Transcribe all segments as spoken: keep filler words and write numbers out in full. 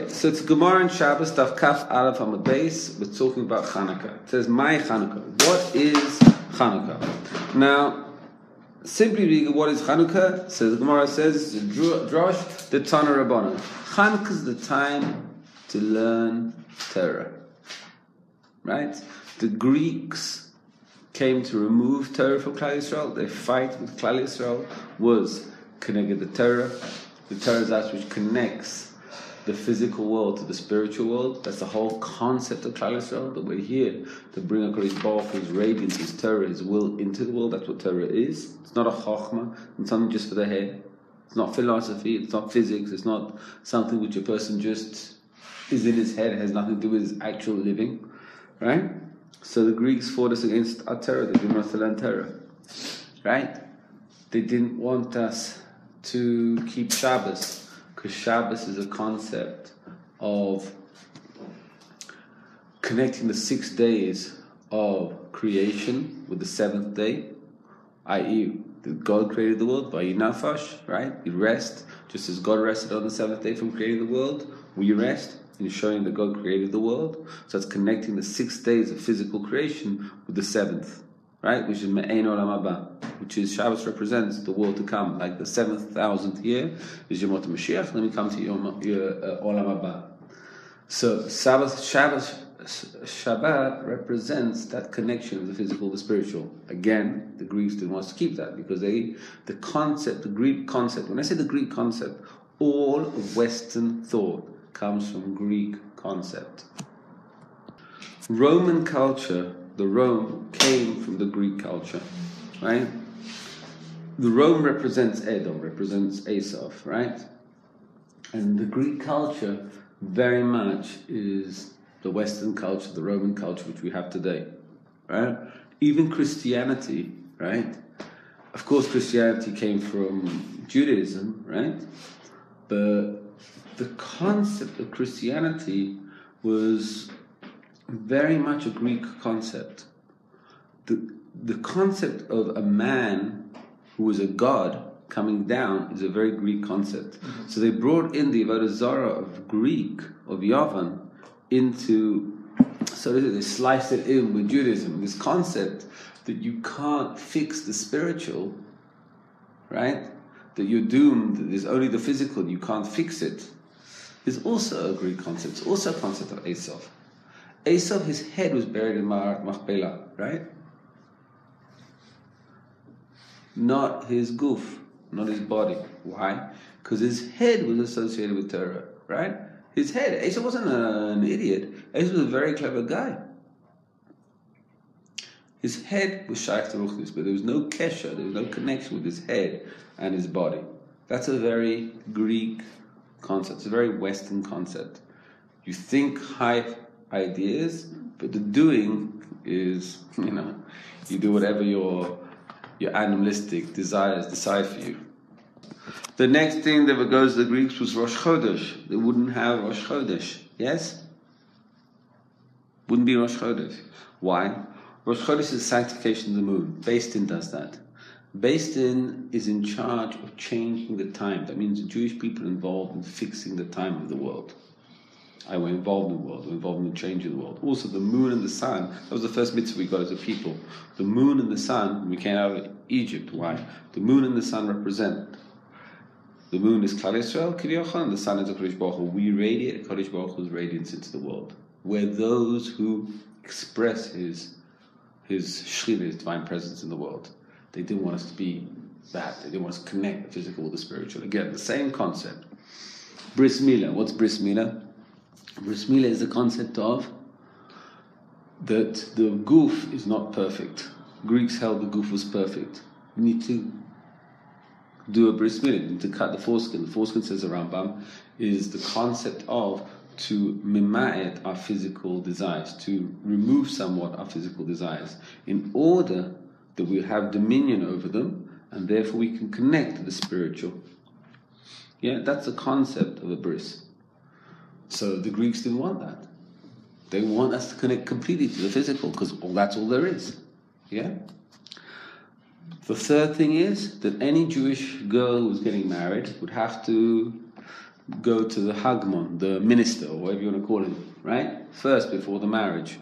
Okay, so it's Gemara and Shabbos, Daf Kaf Aleph Amud Beis. We're talking about Chanukah. It says, "My Chanukah." What is Chanukah? Now, simply reading what is Chanukah, so the Gemara says, "Drosh the Tana Rabbanan." Chanukah is the time to learn Torah. Right? The Greeks came to remove Torah from Klal Yisrael. Their fight with Klal Yisrael was connected the Torah. The Torah is that which connects the physical world to the spiritual world. That's the whole concept of Klal Yisrael, that we're here to bring HaKadosh Baruch Hu's radiance, His Torah, His will into the world. That's what Torah is. It's not a chokhmah, it's something just for the head. It's not philosophy, it's not physics, it's not something which a person just is in his head, it has nothing to do with his actual living. Right? So the Greeks fought us against our Torah. They didn't want us to learn Torah. Right? They didn't want us to keep Shabbos, because Shabbos is a concept of connecting the six days of creation with the seventh day, that is, God created the world by Nafash, right? We rest, just as God rested on the seventh day from creating the world, we rest in showing that God created the world. So it's connecting the six days of physical creation with the seventh, right? Which is Me'ein Olam Haba, which is Shabbos represents the world to come. Like the seventh thousandth year is Yomot Mashiach, then we come to Yom, your, uh, Olam Haba. So Sabbath, Shabbos, Shabbat represents that connection of the physical with the spiritual. Again, the Greeks didn't want us to keep that because they, the concept, the Greek concept, when I say the Greek concept, all of Western thought comes from Greek concept. Roman culture, the Rome came from the Greek culture, right? The Rome represents Edom, represents Esau, right? And the Greek culture very much is the Western culture, the Roman culture which we have today, right? Even Christianity, right? Of course, Christianity came from Judaism, right? But the concept of Christianity was very much a Greek concept. The, the concept of a man who was a god coming down is a very Greek concept. Mm-hmm. So they brought in the Avodah Zarah of Greek, of Yavan, into, so they sliced it in with Judaism. This concept that you can't fix the spiritual, right? That you're doomed, that there's only the physical, you can't fix it, is also a Greek concept. It's also a concept of Esau. Esau, his head was buried in Ma'arat Machpelah, right? Not his goof, not his body. Why? Because his head was associated with Torah, right? His head. Esau wasn't a, an idiot. Esau was a very clever guy. His head was shaykh to Ruchnis, but there was no kesher, there was no connection with his head and his body. That's a very Greek concept. It's a very Western concept. You think high ideas, but the doing is, you know, you do whatever your your animalistic desires decide for you. The next thing that goes to the Greeks was Rosh Chodesh. They wouldn't have Rosh Chodesh. Yes? Wouldn't be Rosh Chodesh. Why? Rosh Chodesh is sanctification of the moon. Beis Din does that. Beis Din is in charge of changing the time. That means the Jewish people are involved in fixing the time of the world. I were involved in the world, we're involved in the change of the world. Also, the moon and the sun, that was the first mitzvah we got as a people. The moon and the sun, we came out of Egypt. Why? The moon and the sun represent. The moon is Klal Yisrael, Kiviyachon, and the sun is HaKadosh Baruch Hu. We radiate HaKadosh Baruch Hu's radiance into the world. We're those who express His His Shechina, His divine presence in the world. They didn't want us to be that. They didn't want us to connect the physical with the spiritual. Again, the same concept. Bris Milah. What's Bris Milah? Bris Milah is the concept of that the goof is not perfect. Greeks held the goof was perfect. You need to do a Bris Milah. You need to cut the foreskin. The foreskin, says the Rambam, is the concept of to mima'et our physical desires, to remove somewhat our physical desires, in order that we have dominion over them, and therefore we can connect to the spiritual. Yeah, that's the concept of a bris. So the Greeks didn't want that. They want us to connect completely to the physical, because all that's all there is. Yeah? The third thing is that any Jewish girl who was getting married would have to go to the Hagmon, the minister, or whatever you want to call him, right? First, before the marriage.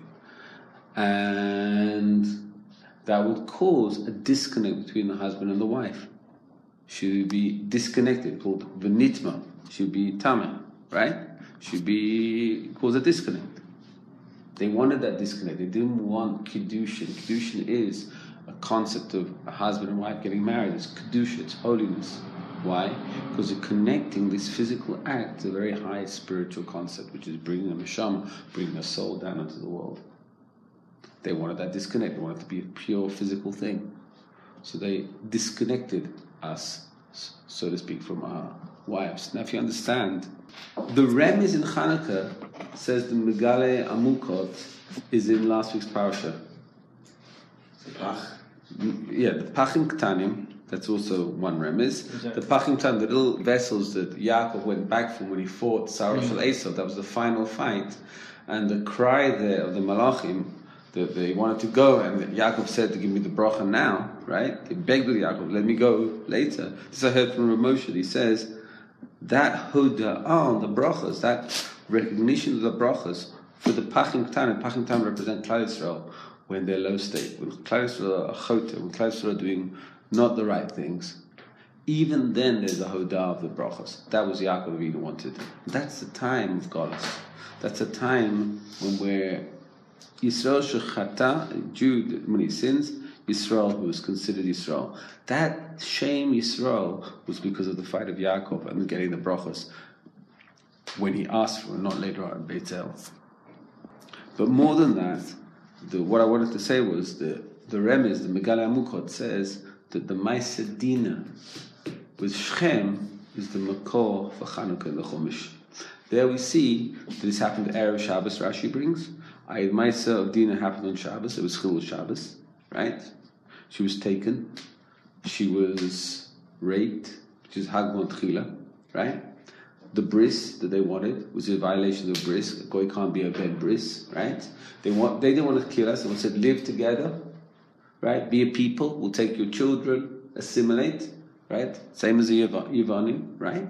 And that would cause a disconnect between the husband and the wife. She would be disconnected, called Venitma. She would be Tameh, right? She would be, cause a disconnect. They wanted that disconnect. They didn't want Kiddushin. Kiddushin is a concept of a husband and wife getting married. It's Kedusha, it's holiness. Why? Because you're connecting this physical act to a very high spiritual concept, which is bringing a neshama, bringing a soul down into the world. They wanted that disconnect. They wanted it to be a pure physical thing. So they disconnected us, so to speak, from our wives. Now if you understand, the Remez in Hanukkah says the Megale Amukot is in last week's parasha. Yeah, the Pachim Ktanim, that's also one Remez. Exactly. The Pachim Ktanim, the little vessels that Yaakov went back from when he fought Sarah Shel Esau, that was the final fight. And the cry there of the Malachim, that they wanted to go, and Yaakov said to give me the bracha now, right? They begged with Yaakov, let me go later. This I heard from Rav Moshe. He says, that hoda'ah, the brachas, that recognition of the brachas, for the Pachim Ktanim, Pachim Ktanim represent Klal Yisrael when they're low state, when Klal Yisrael are chota, when Klal Yisrael are doing not the right things. Even then there's a hoda'ah of the brachas. That was Yaakov Avinu wanted. That's the time of Galus. That's a time when we're Yisrael shechata, Jude, when he sins, Yisrael, who was considered Yisrael. That shame Yisrael was because of the fight of Yaakov and getting the brachos when he asked for it, not later on in Beit El. But more than that, the, what I wanted to say was the the Remez, the Megale Amukot, says that the Ma'aseh Dina with Shechem is the Makor for Chanukah in the Chumash. There we see that this happened Erev Shabbos, Rashi brings. Ayid Ma'aseh of Dina happened on Shabbos. It was Chilul Shabbos, right? She was taken. She was raped, which is Hagmon Tchila, right? The bris that they wanted was a violation of bris. A goy can't be a bed bris, right? They want. They didn't want to kill us. They said, live together, right? Be a people. We'll take your children, assimilate, right? Same as the Yavanim, right?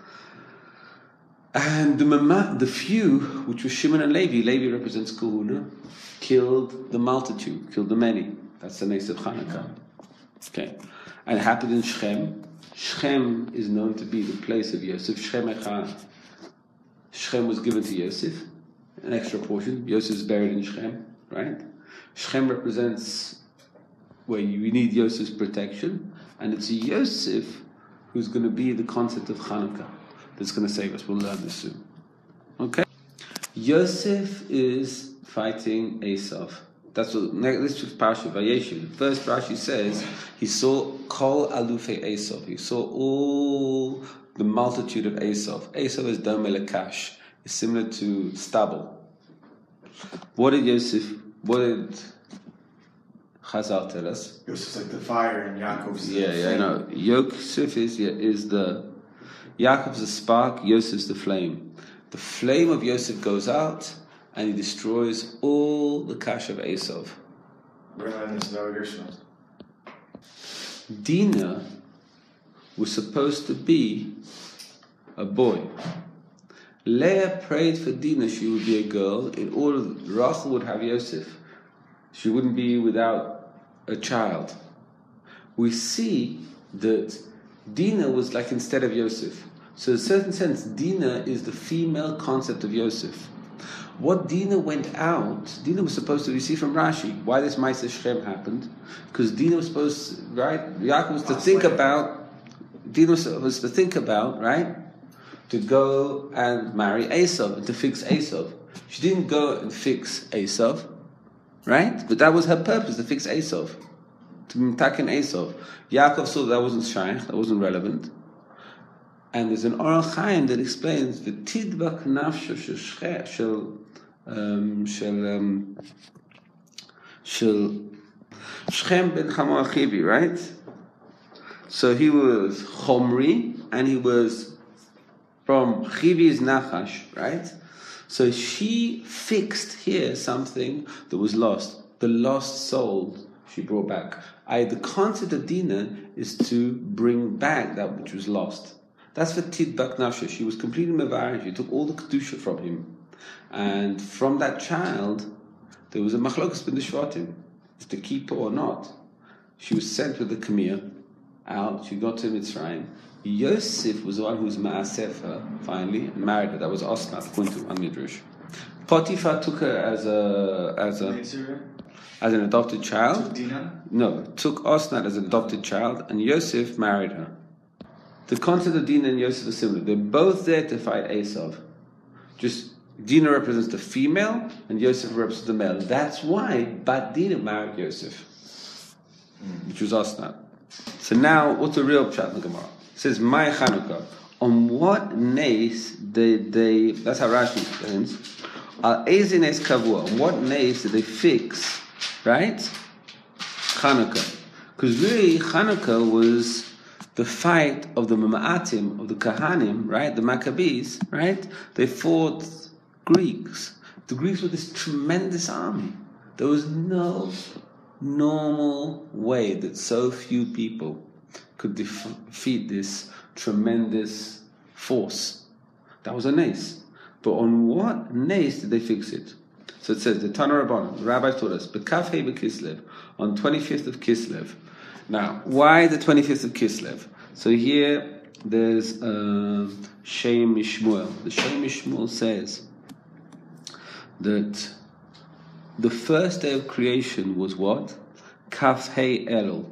And the mama, the few, which was Shimon and Levi, Levi represents Kahuna, killed the multitude, killed the many. That's the Nes of Hanukkah. Okay. And it happened in Shechem. Shechem is known to be the place of Yosef. Shechem Echad. Shechem was given to Yosef, an extra portion. Yosef is buried in Shechem, right? Shechem represents where you need Yosef's protection, and it's Yosef who's going to be the concept of Hanukkah that's going to save us. We'll learn this soon. Okay? Yosef is fighting Esav. That's what this was Parashat Vayeshev. The first Rashi says he saw Kol Alufei Esav. He saw all the multitude of Esav. Esav is Dome Lekash. It's similar to stubble. What did Yosef? What did Chazal tell us? Yosef's like the fire in Yaakov's. Yeah, yeah, I know. Yosef is yeah, is the Yaakov's the spark. Yosef's the flame. The flame of Yosef goes out, and he destroys all the cash of Esav. Dinah was supposed to be a boy. Leah prayed for Dinah she would be a girl in order that Rachel would have Yosef. She wouldn't be without a child. We see that Dinah was like instead of Yosef. So in a certain sense, Dinah is the female concept of Yosef. What Dinah went out, Dinah was supposed to, you see from Rashi, why this Ma'aseh Shechem happened, because Dinah was supposed, right, Yaakov was to think about, Dinah was to think about, right, to go and marry Esav, and to fix Esav. She didn't go and fix Esav, right, but that was her purpose, to fix Esav, to attack an Esav. Yaakov saw that, that wasn't shaykh, that wasn't relevant. And there's an Orach Chaim that explains the tidbak nafsho shel um, shel um, shel Shechem ben Hamor Achivi, right? So he was Chomri, and he was from Chivi's Nachash, right? So she fixed here something that was lost. The lost soul she brought back. I, the concept of Dinah is to bring back that which was lost. That's for Tidbak Nasha. She was completely mevared. She took all the kedusha from him, and from that child, there was a machlokas bin the shvatim, is to keep her or not. She was sent with the kamir out. She got to Mitzrayim. Yosef was the one who was ma'asef her finally and married her. That was Osnat, according to one midrash. Potiphar took her as a as a as an adopted child. Took Dinah? No, took Osnat as an adopted child, and Yosef married her. The concept of Dinah and Yosef is similar. They're both there to fight Esav. Just Dinah represents the female, and Yosef represents the male. That's why Bat Dinah married Yosef, which was Osnat. So now, what's the real pshat in the Gemara? It says, "My Chanukah." On what nace did they? That's how Rashi explains. Al ezi nes kavua. On what nace did they fix? Right, Chanukah. Because really, Chanukah was the fight of the Mamaatim, of the Kahanim, right? The Maccabees, right? They fought Greeks. The Greeks were this tremendous army. There was no normal way that so few people could def- defeat this tremendous force. That was a nace. But on what nace did they fix it? So it says, the Tana Rabbanan, the rabbis taught us, B'kaf Hei B'Kislev, on twenty-fifth of Kislev. Now, why the twenty-fifth of Kislev? So here, there's uh, Shem Mishmuel. The Shem Mishmuel says that the first day of creation was what? Kaf Hei Elul.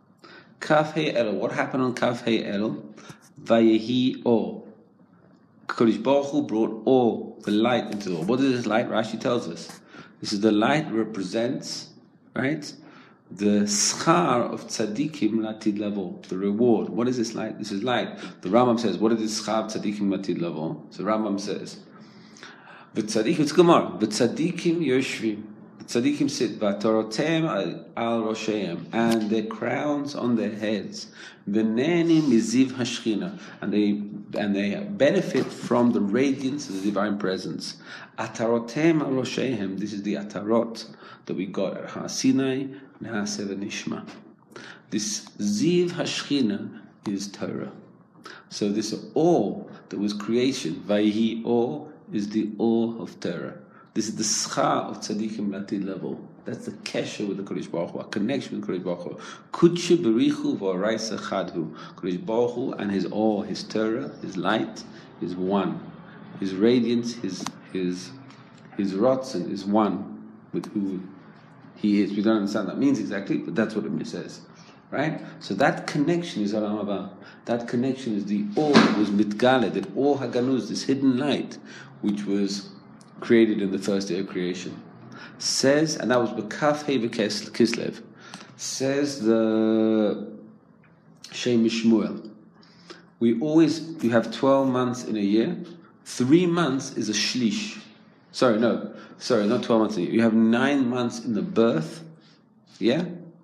Kaf Hei Elul. What happened on Kaf Hei Elul? Vayehi Or. Kodesh Baruch Hu brought Or, the light, into the world. What is this light? Rashi tells us. This is the light represents, right, the schar of tzaddikim latid lavo, the reward. What is this light? This is light. The Rambam says, what is this schar of tzaddikim latid lavo? So Rambam says, the tzaddikim, it's Gemara, the tzaddikim yoshvim, the tzaddikim sit, v'torotem al rosheim, and their crowns on their heads, v'nenim miziv hashchina, and they and they benefit from the radiance of the divine presence. Atarotem al rosheim, this is the atarot that we got at Har Sinai, Na'aseh v'nishma. This ziv hashchina is Torah. So this awe that was creation, vayhi awe, is the awe of Torah. This is the schar of tzaddikim latid level. That's the kesher with the Kodesh Baruch Hu, a connection with Kodesh Baruch Hu. Kudshe berichu v'oraisa chadhu. Kodesh Baruch Hu and his awe, his Torah, his light, is one. His radiance, his his his rotzen is one with who he is. We don't understand what that means exactly, but that's what it says. Right? So that connection is Olam Haba. That connection is the Or that was mitgale, that Or Haganuz, this hidden light, which was created in the first day of creation. Says, and that was B'kaf Hei Kislev, says the Shem Mishmuel, we always, you have twelve months in a year, three months is a shlish. Sorry, no, sorry, not twelve months in a year. You have nine months in the birth, yeah?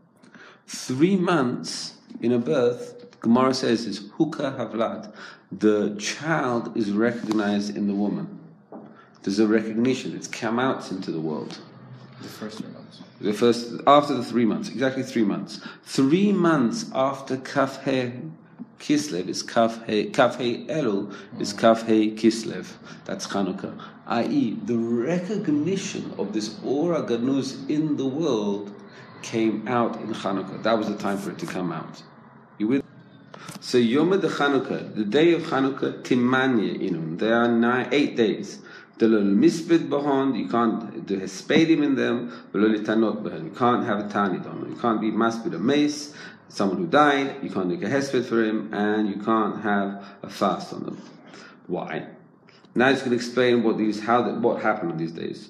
Three months in a birth, Gemara says, is Hukah Havlad. The child is recognized in the woman. There's a recognition. It's come out into the world. The first three months. The first, after the three months, exactly three months. Three months after Kaf Hei Kislev is Kaf Hei, Kaf Hei Elul is Kaf Hei Kislev. That's Chanukah. that is, the recognition of this Or Ganuz in the world came out in Chanukah. That was the time for it to come out. You with? So Yom the Chanukah, the day of Chanukah, Timanya Inun. There are nine, eight days. The misbit bahon, you can't do hespedim in them. You can't have a tanid on them. You can't be masbid a mace, someone who died. You can't make a hesped for him, and you can't have a fast on them. Why? Now it's going to explain what these, how, the, what happened on these days.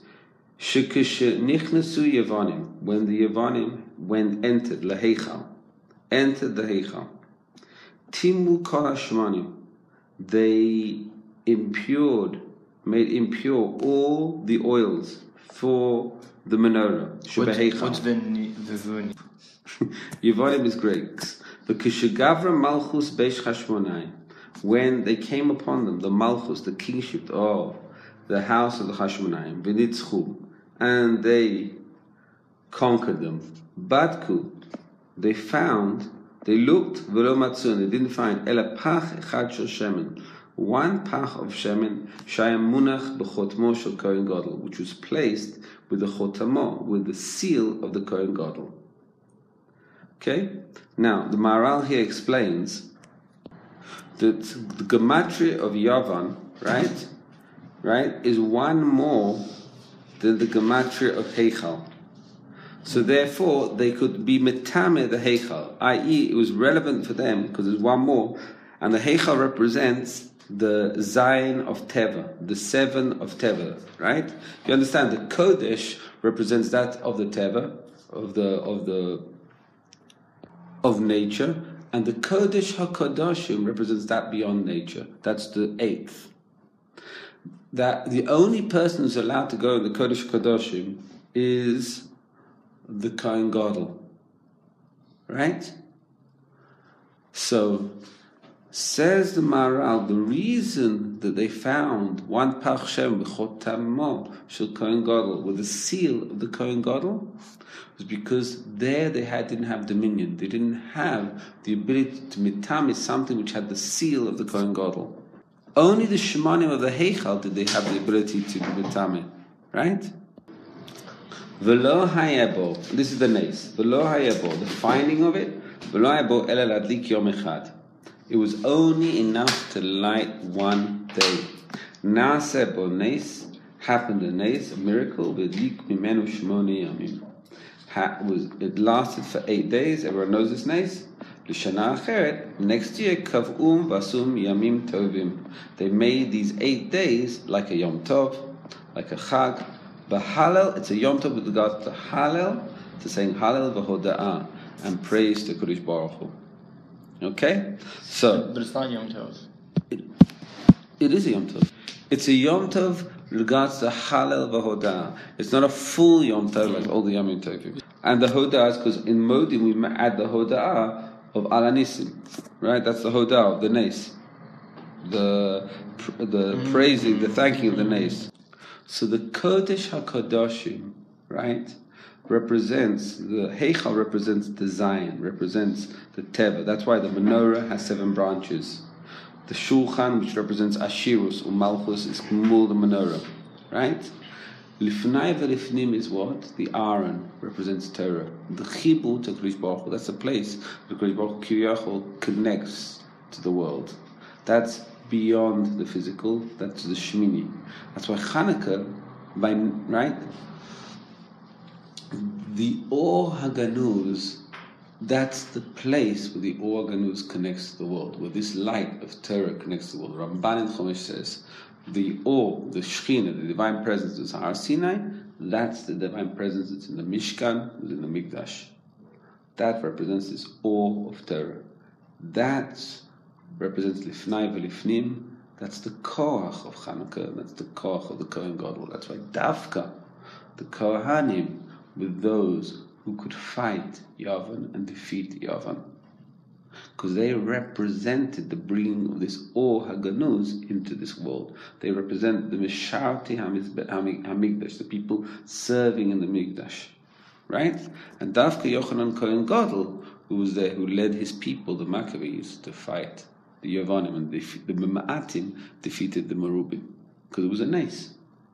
Nichnasu Yevanim, when the Yevanim went entered laheichal, entered the heichal. Timu kol hashmanim, they impured. Made impure all the oils for the menorah. What's, what's the Vivuni? Yevanim is Greeks. But Kishagavra Malchus Beish Hashmonai, when they came upon them, the Malchus, the kingship of the house of the Hashmonaim, V'nitzchu, and they conquered them. Badku, they found They looked, v'lo matzu, and they didn't find ela pach echad shel shemen, one pach of shemen, shayam munach b'chotmo shel Kohen Gadol, which was placed with the chotamo, with the seal of the Kohen Gadol. Okay? Now, the Maharal here explains that the gematria of Yavan, right, right, is one more than the gematria of Heichal. So therefore, they could be metame the Heichal, that is, it was relevant for them because there's one more, and the Heichal represents the Zayin of Teva, the seven of Teva, right? You understand? The Kodesh represents that of the Teva, of the of the of nature, and the Kodesh HaKadoshim represents that beyond nature. That's the eighth. That the only person who's allowed to go in the Kodesh HaKadoshim is the Kohen Gadol, right? So, says the Maharal, the reason that they found one Pach Shem b'chotamo shel Kohen Gadol with the seal of the Kohen Gadol was because there they had didn't have dominion. They didn't have the ability to mitame something which had the seal of the Kohen Gadol. Only the Shemanim of the Heichal did they have the ability to mitame, right? V'lo hayebo, this is the nace. V'lo hayebo, the finding of it. V'lo hayebo ela ladlik yom echad. It was only enough to light one day. Naaseh bo nace, happened a nace, a miracle. V'lik mimenu shmoni yamim. Was it lasted for eight days? Everyone knows this nace. L'shana acheret, next year kav'um vasum yamim tovim. They made these eight days like a yom tov, like a chag. B'halel, it's a Yom Tov with regard to Halel, to saying Halel v'hoda'ah, and praise to Kodesh Baruch Hu. Okay? So, but it's not Yom Tov. It, it is a Yom Tov. It's a Yom Tov with regards to Halel v'hoda'ah. It's not a full Yom Tov like all the Yom Tovim. And the Hoda'ah is because in Modim we add the Hoda'ah of Al Anisim, right? That's the Hoda'ah of the Nace. The, the mm-hmm. praising, the thanking of the Nace. So the Kodesh HaKadoshim, right, represents, the Heichal represents the Zion, represents the Teva. That's why the menorah has seven branches. The Shulchan, which represents Ashirus or Malchus, is called the menorah, right? Lifnai v'lifnim is what? The Aaron represents Torah. The Chibur to Kodesh Baruch Hu, that's the place where Kodesh Baruch Hu Kiyachol connects to the world. That's beyond the physical, that's the Shemini. That's why Hanukkah, by, right? The Or HaGanuz, that's the place where the Or HaGanuz connects to the world, where this light of Torah connects to the world. Ramban in Chumash says, the Or, the Shechina, the divine presence is Har Sinai, that's the divine presence that's in the Mishkan, that's in the Mikdash. That represents this Or of Torah. That's represents Lifnai v'Lifnim. That's the Koach of Chanukah. That's the Koach of the Kohen Gadol. That's why Dafka, the Kohanim, with those who could fight Yavan and defeat Yavan, because they represented the bringing of this Or HaGanuz into this world. They represent the Misharti HaMikdash, the people serving in the Mikdash, right? And Dafka Yochanan Kohen Gadol, who was there, who led his people, the Maccabees, to fight the Yavanim, and the, the Ma'atim defeated the Merubim, because it was a nace.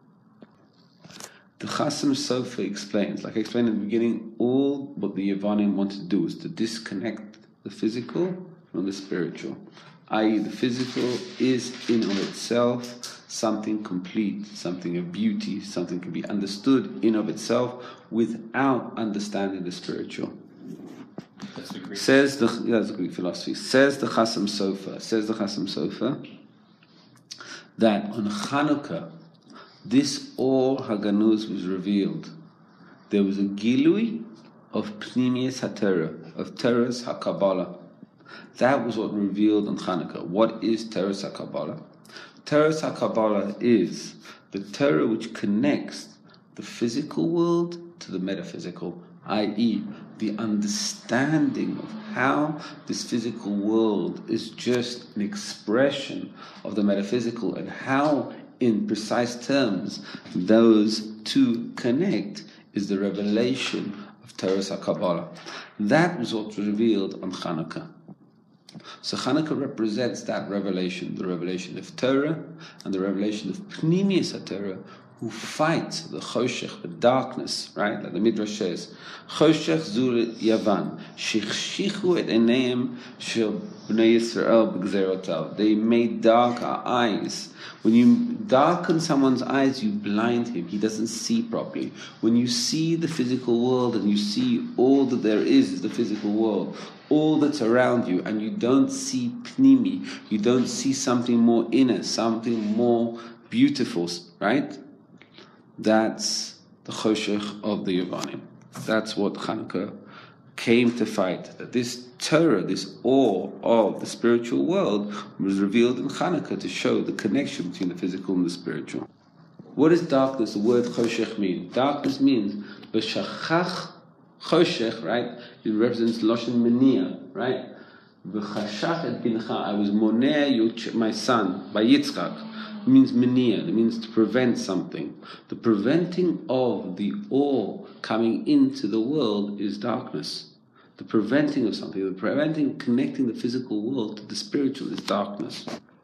The Chasam Sofer explains, like I explained in the beginning, all what the Yavanim want to do is to disconnect the physical from the spiritual. that is, the physical is in of itself something complete, something of beauty, something can be understood in of itself without understanding the spiritual. That's the Greek. Says the yeah, that's the Greek philosophy. Says the Chasam Sofer. Says the Chasam Sofer that on Chanukah, this Or HaGanuz was revealed. There was a Gilui of Pnimius HaTorah, of Torah's HaKabbalah. That was what revealed on Chanukah. What is Torah's HaKabbalah? Torah's HaKabbalah is the Torah which connects the physical world to the metaphysical, that is, the understanding of how this physical world is just an expression of the metaphysical, and how, in precise terms, those two connect is the revelation of of Torah HaKabbalah. That was what was revealed on Hanukkah. So Hanukkah represents that revelation, the revelation of Torah and the revelation of Pnimius HaTorah, who fight the choshech, the darkness, right? Like the Midrash says, choshech zur Yavan, shichshichu et eneim shel bnei Yisrael b'gzerotav. They made dark our eyes. When you darken someone's eyes, you blind him. He doesn't see properly. When you see the physical world and you see all that there is is the physical world, all that's around you, and you don't see pnimi, you don't see something more inner, something more beautiful, right? That's the choshech of the Yavanim. That's what Hanukkah came to fight. That this Torah, this awe of the spiritual world, was revealed in Hanukkah to show the connection between the physical and the spiritual. What does darkness, the word choshech, mean? Darkness means b'shachach choshech, right? It represents loshen menia, right? V'chashach et bincha. I was moneh my son by Yitzchak. It means menia, it means to prevent something. The preventing of the awe coming into the world is darkness. The preventing of something, the preventing connecting the physical world to the spiritual is darkness.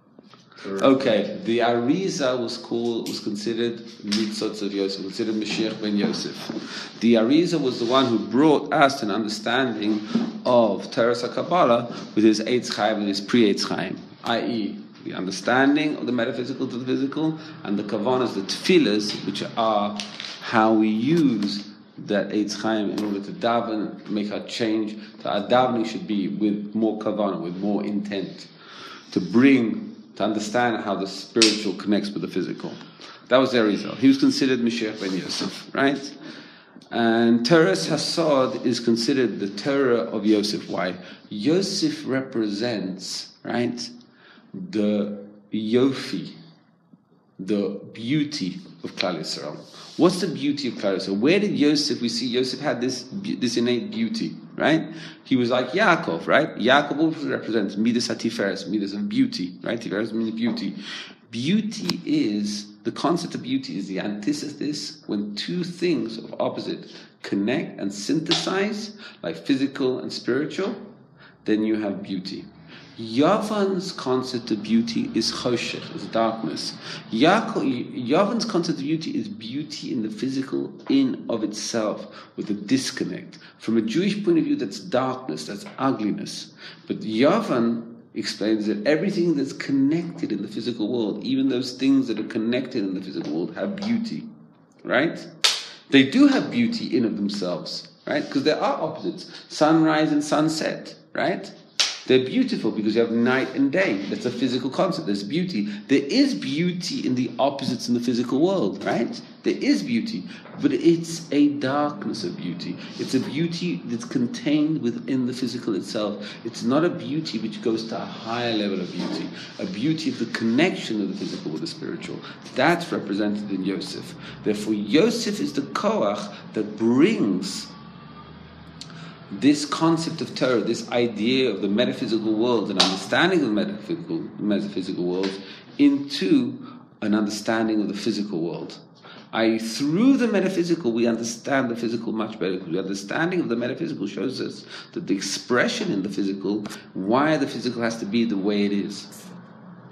Okay, the Arizal was called, was considered Mitzvot of Yosef, considered Mashiach ben Yosef. The Arizal was the one who brought us an understanding of Torah HaKabbalah with his Eitz Chaim, with his pre-Eitz Chaim, that is, the understanding of the metaphysical to the physical, and the kavanas, the tefillas, which are how we use that Eitz Chaim in order to daven, make our change. So our davening should be with more kavana, with more intent, to bring, to understand how the spiritual connects with the physical. That was their result. He was considered Mashiach ben Yosef, right? And Teres Hasod is considered the Torah of Yosef. Why? Yosef represents, right, the yofi, the beauty of Klal Yisrael. What's the beauty of Klal Yisrael? Where did Yosef, we see Yosef had this this innate beauty, right? He was like Yaakov, right? Yaakov also represents Midas HaTiferes, Midas of beauty, right? Tiferes means beauty. Beauty is, the concept of beauty is the antithesis when two things of opposite connect and synthesize, like physical and spiritual, then you have beauty. Yavan's concept of beauty is choshech, is darkness. Yavan's concept of beauty is beauty in the physical, in of itself, with a disconnect. From a Jewish point of view, that's darkness, that's ugliness. But Yavan explains that everything that's connected in the physical world, even those things that are connected in the physical world, have beauty, right? They do have beauty in of themselves, right? Because there are opposites, sunrise and sunset, right? They're beautiful because you have night and day. That's a physical concept. There's beauty. There is beauty in the opposites in the physical world, right? There is beauty. But it's a darkness of beauty. It's a beauty that's contained within the physical itself. It's not a beauty which goes to a higher level of beauty. A beauty of the connection of the physical with the spiritual. That's represented in Yosef. Therefore, Yosef is the koach that brings this concept of Torah, this idea of the metaphysical world, an understanding of the metaphysical, metaphysical world, into an understanding of the physical world. I, through the metaphysical, we understand the physical much better, because the understanding of the metaphysical shows us that the expression in the physical, why the physical has to be the way it is.